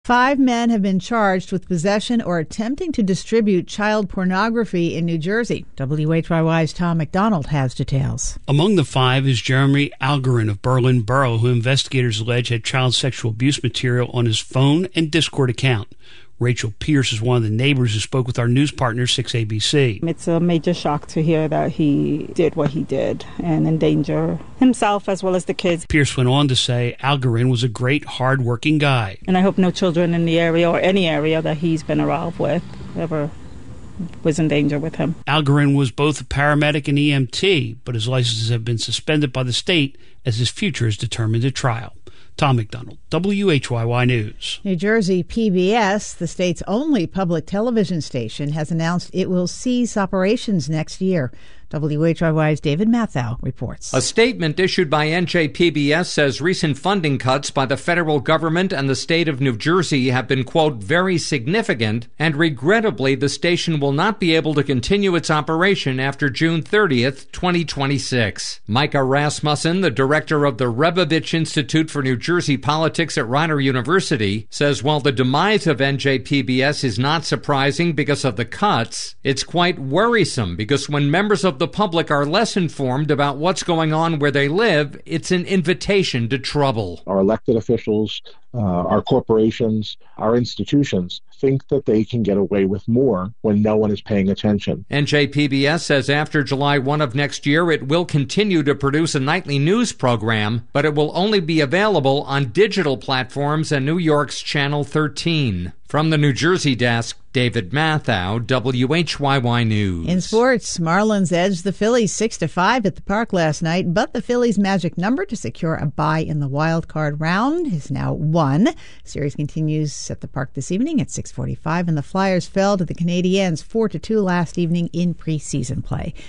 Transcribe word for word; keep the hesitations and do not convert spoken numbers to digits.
Five men have been charged with possession or attempting to distribute child pornography in New Jersey. W H Y Y's Tom McDonald has details. Among the five is Jeremy Algarin of Berlin Borough, who investigators allege had child sexual abuse material on his phone and Discord account. Rachel Pierce is one of the neighbors who spoke with our news partner, six A B C. It's a major shock to hear that he did what he did and endanger himself as well as the kids. Pierce went on to say Algarin was a great, hard-working guy. And I hope no children in the area or any area that he's been around with ever was in danger with him. Algarin was both a paramedic and E M T, but his licenses have been suspended by the state as his future is determined at trial. Tom McDonald, W H Y Y News. New Jersey P B S, the state's only public television station, has announced it will cease operations next year. W H Y Y's David Mathau reports. A statement issued by N J P B S says recent funding cuts by the federal government and the state of New Jersey have been, quote, very significant, and regrettably the station will not be able to continue its operation after June thirtieth, twenty twenty-six. Micah Rasmussen, the director of the Rebovich Institute for New Jersey Politics at Rider University, says while the demise of N J P B S is not surprising because of the cuts, it's quite worrisome because when members of the public are less informed about what's going on where they live, it's an invitation to trouble. Our elected officials, uh, our corporations, our institutions think that they can get away with more when no one is paying attention. N J P B S says after July first of next year, it will continue to produce a nightly news program, but it will only be available on digital platforms and New York's Channel thirteen. From the New Jersey desk, David Mathau, W H Y Y News. In sports, Marlins edged the Phillies six to five at the Park last night, but the Phillies' magic number to secure a bye in the wild card round is now one. The series continues at the Park this evening at six forty-five, and the Flyers fell to the Canadiens four to two last evening in preseason play.